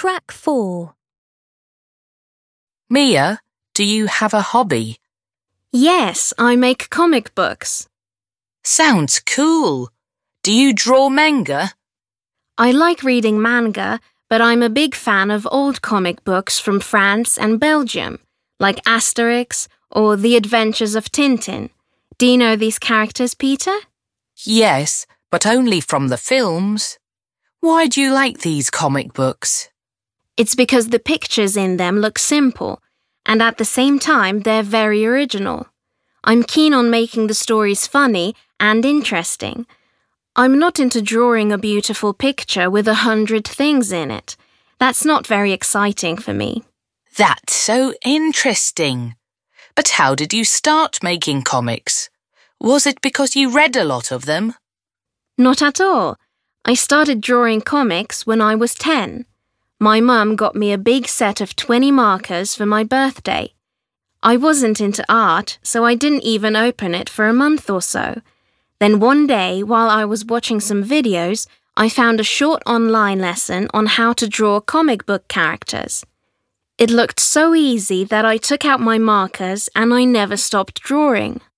Track 4. Mia, do you have a hobby? Yes, I make comic books. Sounds cool. Do you draw manga? I like reading manga, but I'm a big fan of old comic books from France and Belgium, like Asterix or The Adventures of Tintin. Do you know these characters, Peter? Yes, but only from the films. Why do you like these comic books? It's because the pictures in them look simple, and at the same time they're very original. I'm keen on making the stories funny and interesting. I'm not into drawing a beautiful picture with 100 things in it. That's not very exciting for me. That's so interesting. But how did you start making comics? Was it because you read a lot of them? Not at all. I started drawing comics when I was 10. My mum got me a big set of 20 markers for my birthday. I wasn't into art, so I didn't even open it for a month or so. Then one day, while I was watching some videos, I found a short online lesson on how to draw comic book characters. It looked so easy that I took out my markers and I never stopped drawing.